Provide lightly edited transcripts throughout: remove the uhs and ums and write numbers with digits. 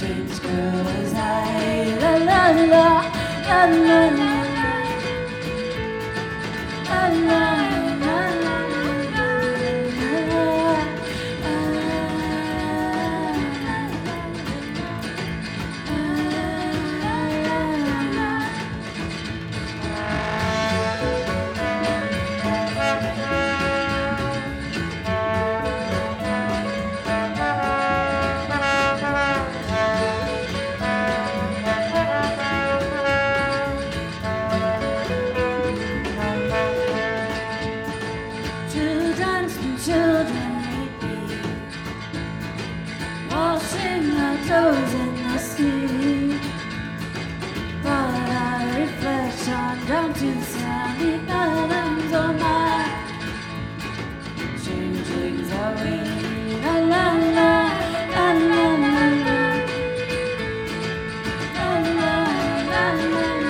strange girl as I. La la la, la la la, la la. Children hate me, washing our clothes in the sea. But I reflect on down to sandy islands on my changelings are we. La la la, la la la la, la la la la la.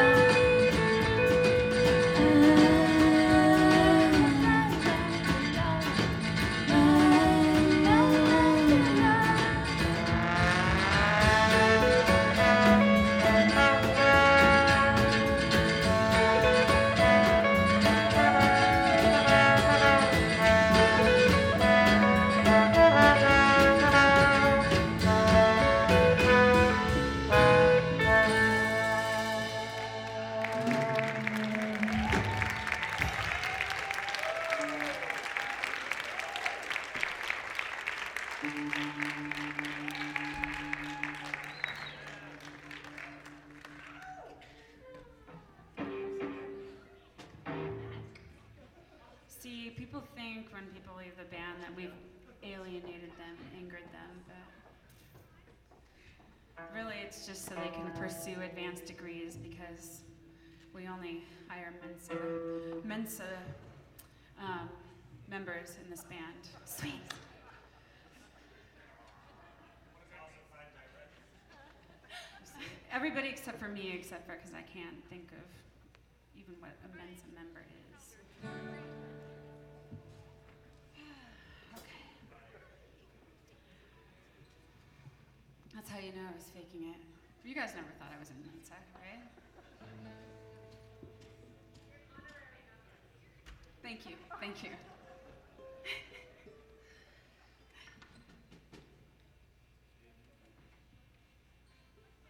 See, people think when people leave the band that we've alienated them, angered them, but really it's just so they can pursue advanced degrees because we only hire Mensa members in this band. Sweet. Everybody except for me, because I can't think of even what a Mensa member is. Okay. That's how you know I was faking it. You guys never thought I was in Mensa, right? Thank you.